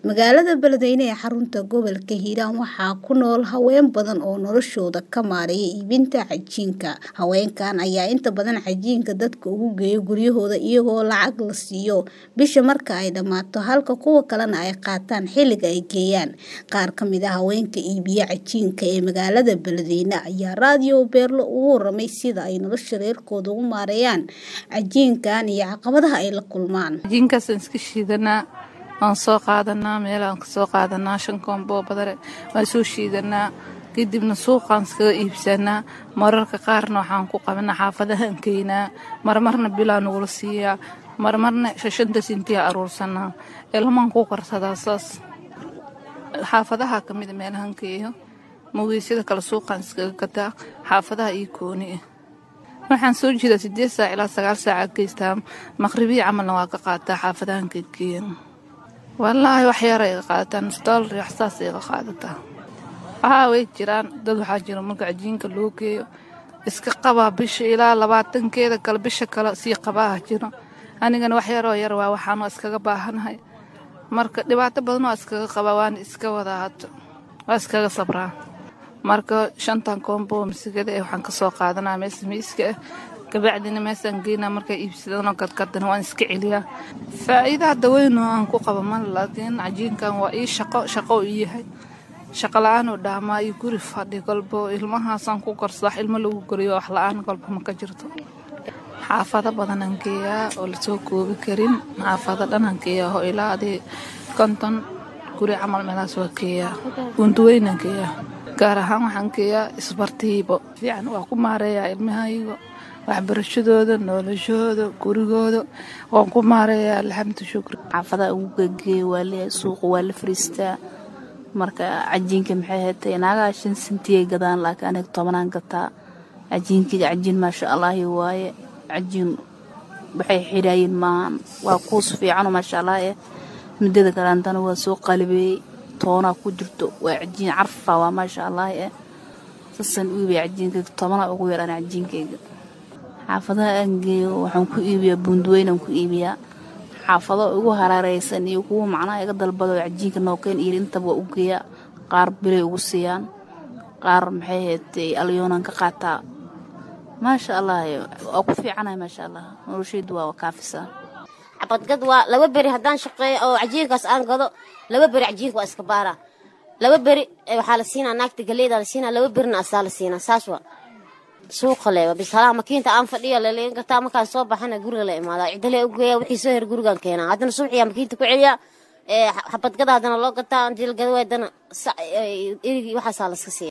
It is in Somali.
Magaalada Beledweyne ee xarunta gobolka Hiiraan waxaa ku nool haween badan oo noloshooda ka maareeya iibinta cajiinka. Haweenkan ayaa inta badan cajiinka dadka ugu geeya guryahooda iyagoo lacag la siiyo bisha marka ay dhammaato, halka kuwa kalena ay qaataan xilliga ay geeyaan. Qaar ka mid ah haweenka iibiya cajiinka ee magaalada Beledweyne ayaa Radio Beerlo ugu warramay sida ay nolosha reerkooda ugu maareeyaan cajiinkan iyo caqabadaha ay la kulmaan. Cajiinkaas iska shiidanaa waan soo qaadanaa meelaan ka soo qaadanaa 5 koombo badare waan soo shiidanaa kadibna suuqaan iskaga iibsanaa mararka qaarna waxaan ku qabanaa xaafadahan keenaa marmarna bilaan ugu siiyaa marmarna 5 senti aruursanaa ilmaan ku qarsadaa saas xaafadaha kamid meelahan keeyo muuqaalada kala suuqaan iskaga gataa xaafadaha ii kooni waxaan soo jeedaa 8 saac ilaa 9 saac geystaa maqribi camalna waa ka qaataa xaafadahan keeyo والله وحيرة قادتان ستول إحساسي قادتها way jiraan dad waxaa jira marka cajiinka loo geeyo iska qaba bish ilaa 20 keeda kala bisha kala si qabaa jiro anigana wax yar waa waxaan iskaga baahanahay marka dhibaato badan oo iskaga qaba waan iska wada haato waa iskaga sabraa marka 5 koombo misigada waxaan ka soo qaadanaa miiska kabacdina meeshan geena marka iibsadana kadkadana waan iska celiyaa faa'iidada weyn oo aan ku qabo ma laakiin cajiinkan waa ii shaqo u yahay shaqo la'aan oo dhaama iyo guri fadhi galbo ilmahaasaan ku korsax ilmo lagu guriyo wax la'aan galbo ma ka jirto xaafada badan aan geeyaa oo la soo koobi karin xaafada dhan aan geeyaa oo ilaa 50 guri camal meelaas waa geeyaa Beledweyne aan geeyaa gaar ahaan waxaan geeyaa isbartiibo fiican waa ku maareeyaa ilmahayga waxbarashadooda noloshooda gurigooda waan ku maareeyaa alxamdu shukr xaafada ugu geeyo waa la suuq waa la fariistaa marka cajiinka maxay hatay naga 5 senti gadaan laakiin aniga 10 gataa cajiin ma sha Allah waaye cajiin waxay xiraayeen maan waa kuus fiican ma sha Allah midada kalaantana waa soo qalbay toona ku jirto waa cajiin carfa waa ma sha Allah sasan uu cajiinka 10 ugu yaraan cajiinkayga xaafadaha aan geeyo waxaan ku iibiyaa Beledweyne ku iibiyaa xaafado ugu hareeraysan iyo kuwa macnaa iga dalbado cajiinka nookeen iyo intaba u geeya qaar bilay ugu siiyaan qaar maxay hatay alyoonan ka qaataa ma sha Allah oo ku fiicanahay ma sha Allah noloshaydu waa kaafisa abadgad waa 2 bari hadaan shaqeeyo oo cajiinkaas aan gado 2 bari cajiinka waa iska baara 2 bari waxa la siinaa naagta galeeda la siinaa 2 barina asaal siinaa saas waa suuq leeyo bisala makiinta aan fadhiyo la leen gataa markaan soo baxana guriga la imaada cidle u geeyo wixii soo her gurigan keenaa hadana suuqiya makiinta ku celiya xabadgada hadana loo gataa aan dil gadwaydana erigi waxa saal iska